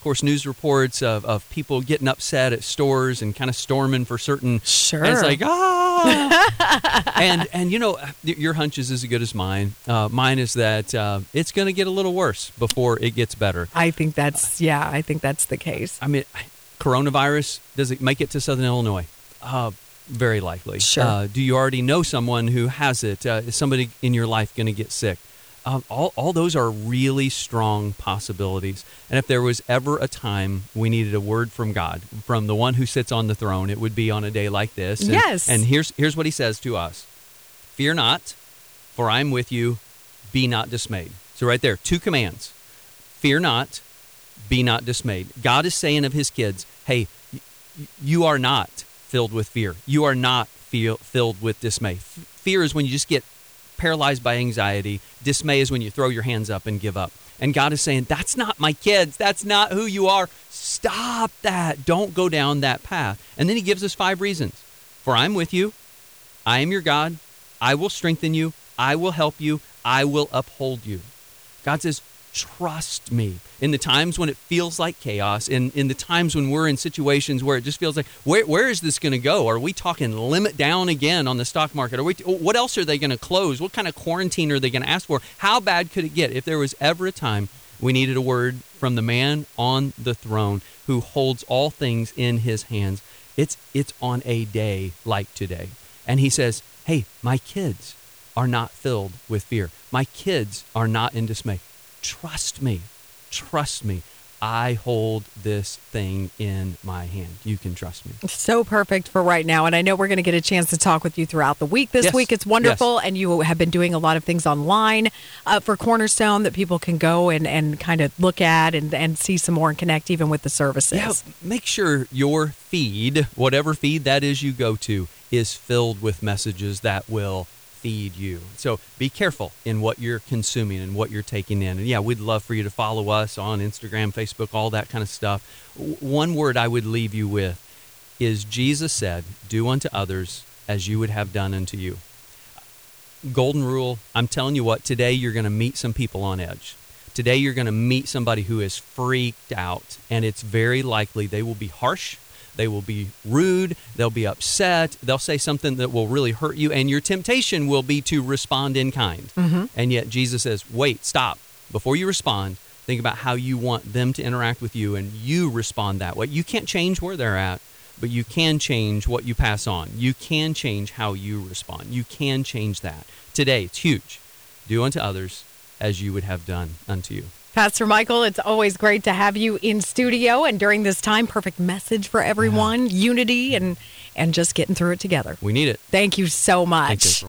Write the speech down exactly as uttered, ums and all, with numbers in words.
course, news reports of, of people getting upset at stores and kind of storming for certain. Sure. And it's like, ah! and, and, you know, your hunch is as good as mine. Uh, mine is that uh, it's going to get a little worse before it gets better. I think that's, yeah, I think that's the case. I mean, coronavirus, does it make it to Southern Illinois? Uh, very likely. Sure. Uh, do you already know someone who has it? Uh, is somebody in your life going to get sick? Um, all, all those are really strong possibilities. And if there was ever a time we needed a word from God, from the one who sits on the throne, it would be on a day like this. And, yes. And here's here's what he says to us. Fear not, for I am with you. Be not dismayed. So right there, two commands. Fear not, be not dismayed. God is saying of his kids, hey, y- you are not filled with fear. You are not feel, filled with dismay. F- fear is when you just get paralyzed by anxiety. Dismay is when you throw your hands up and give up. And God is saying, that's not my kids. That's not who you are. Stop that. Don't go down that path. And then he gives us five reasons. For I'm with you. I am your God. I will strengthen you. I will help you. I will uphold you. God says, trust me. In the times when it feels like chaos, in, in the times when we're in situations where it just feels like, where where is this going to go? Are we talking limit down again on the stock market? Are we? What else are they going to close? What kind of quarantine are they going to ask for? How bad could it get? If there was ever a time we needed a word from the man on the throne who holds all things in his hands, it's it's on a day like today. And he says, hey, my kids are not filled with fear. My kids are not in dismay. Trust me. Trust me. I hold this thing in my hand. You can trust me. So perfect for right now. And I know we're going to get a chance to talk with you throughout the week this yes. week. It's wonderful. Yes. And you have been doing a lot of things online uh, for Cornerstone that people can go and, and kind of look at and, and see some more and connect even with the services. Yeah, make sure your feed, whatever feed that is you go to, is filled with messages that will feed you. So be careful in what you're consuming and what you're taking in. And yeah, we'd love for you to follow us on Instagram, Facebook, all that kind of stuff. W- one word I would leave you with is Jesus said, do unto others as you would have done unto you. Golden rule, I'm telling you what, today you're going to meet some people on edge. Today you're going to meet somebody who is freaked out, and it's very likely they will be harsh. They will be rude. They'll be upset. They'll say something that will really hurt you. And your temptation will be to respond in kind. Mm-hmm. And yet Jesus says, wait, stop. Before you respond, think about how you want them to interact with you, and you respond that way. You can't change where they're at, but you can change what you pass on. You can change how you respond. You can change that. Today, it's huge. Do unto others as you would have done unto you. Pastor Michael, it's always great to have you in studio, and during this time, perfect message for everyone, yeah. unity, and and just getting through it together. We need it. Thank you so much.